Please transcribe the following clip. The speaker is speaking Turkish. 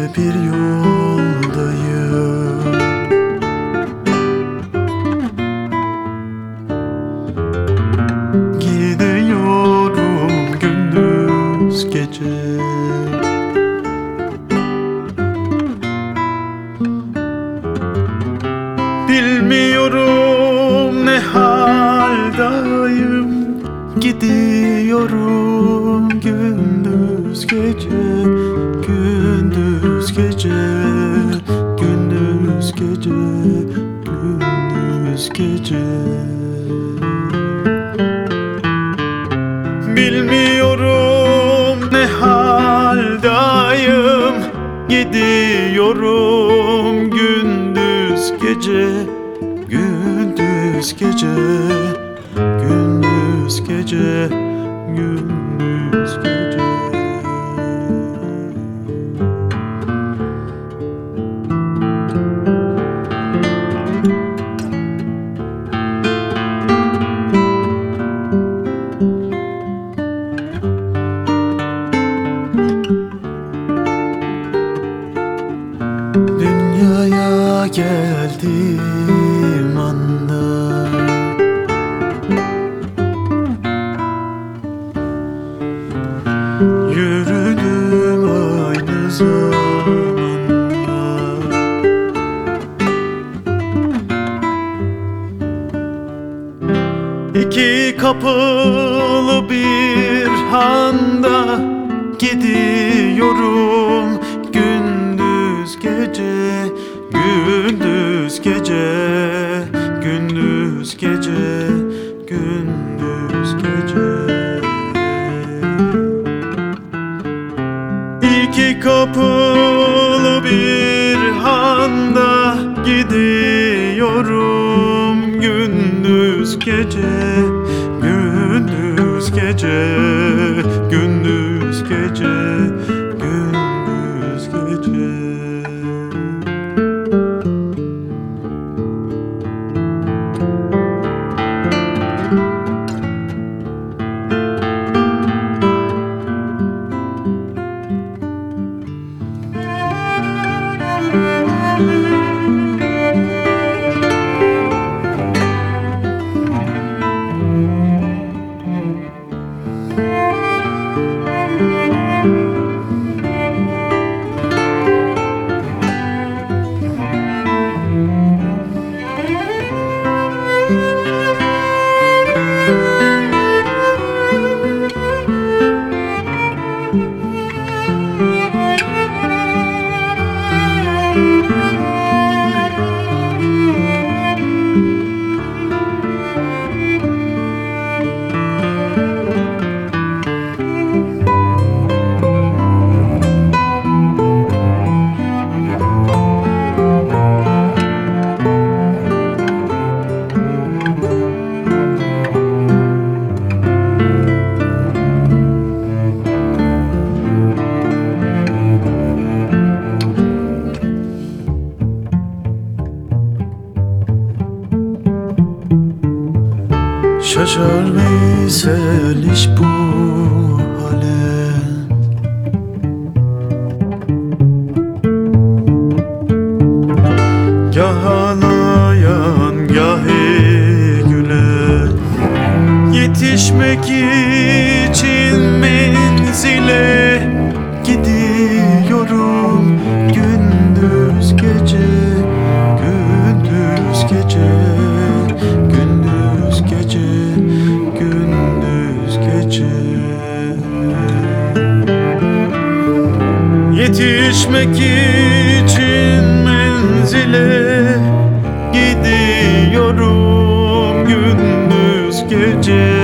bir yoldayım. Gidiyorum gündüz gece. Bilmiyorum ne haldayım. Gidiyorum gündüz gece, gündüz gece, gündüz gece, gündüz gece. Bilmiyorum ne haldayım. Gidiyorum gündüz gece, gündüz gece, gündüz gece, gündüz gece. Dünyaya geldiğim anda yürüdüm aynı zamanda. İki kapılı bir handa gidiyorum gündüz gece, gündüz gece, gündüz gece, gündüz gece. İki kapılı bir handa gidiyorum gündüz gece, gündüz gece, gündüz gece, gündüz gece. Şaşar Veysel iş bu hale. Gah ağlayan gah gülen, yetişmek için menzile gidiyorum gündüz gece, gündüz gece, gündüz gece, gündüz gece. Yetişmek için menzile gidiyorum gündüz gece,